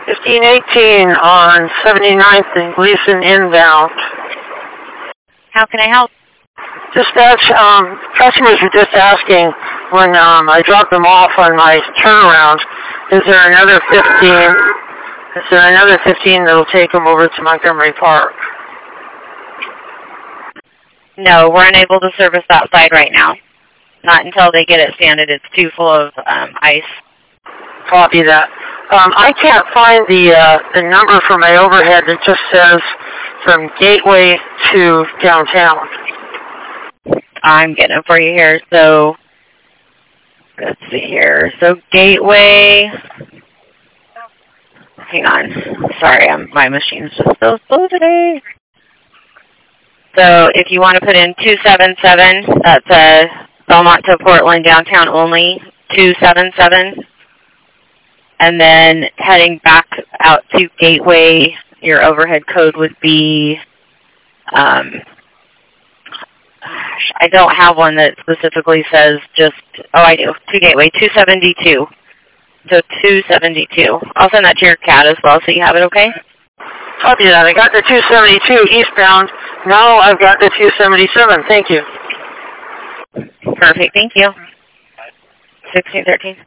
1518 on 79th and Gleason inbound. How can I help? Dispatch, customers were just asking when I drop them off on my turnaround, is there another 15 that will take them over to Montgomery Park? No, we're unable to service that side right now. Not until they get it sanded. It's too full of ice. Copy that. I can't find the number for my overhead. It just says from Gateway to downtown. I'm getting it for you here. So, let's see here. So, Gateway. Hang on. Sorry, my machine's just so slow today. So, if you want to put in 277, that's Belmont to Portland downtown only, 277. And then heading back out to Gateway, your overhead code would be, I don't have one that specifically says just, oh I do, to Gateway, 272. So 272. I'll send that to your CAD as well so you have it, okay? Copy that. I got the 272 eastbound. Now I've got the 277. Thank you. Perfect. Thank you. 1613.